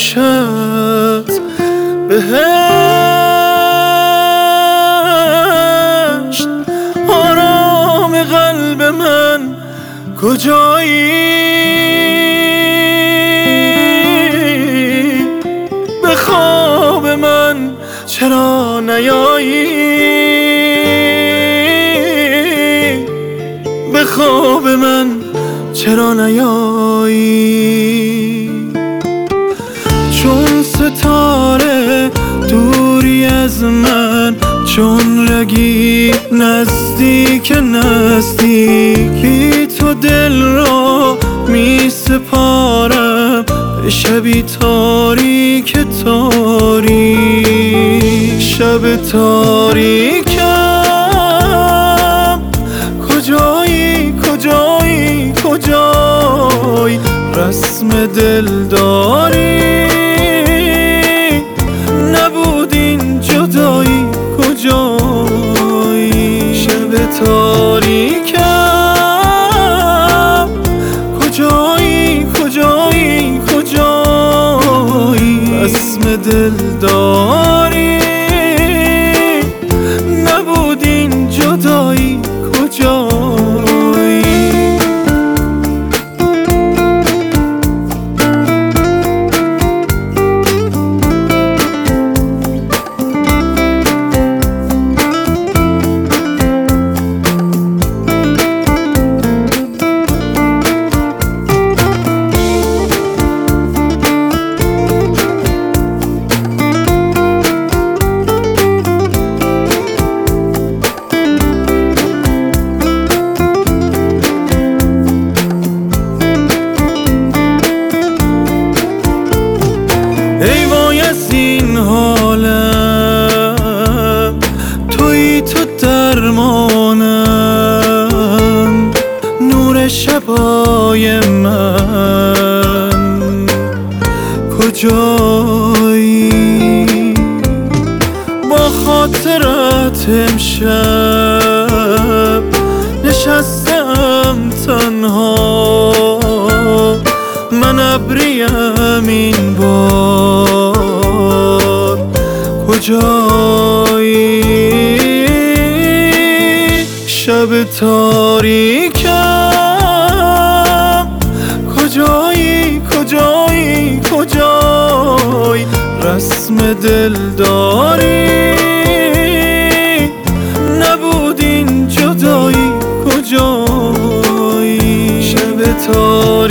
پیشت بهشت. آرام قلب من کجایی؟ به خواب من چرا نیایی؟ به خواب من چرا نیایی؟ چون ستاره دوری از من، چون رگی نزدیک بی تو دل را می سپارم به شبی تاریک شب تاریکم. کجایی کجایی کجایی؟ رسم دلداری نبود این جدایی. کجایی؟ شب تاریکم. کجایی کجایی کجایی؟ رسم دلداری نبود این جدایی. کجایی؟ ای وای از این حالم، تویی تو درمانم، نور شبای من. کجایی؟ با خاطرت امشب نشستم تنها، من ابریم این بار. کجایی؟ شب تاریکم. کجایی کجایی کجایی؟ رسم دلداری نبود این جدایی. کجایی؟ شب تاریکم.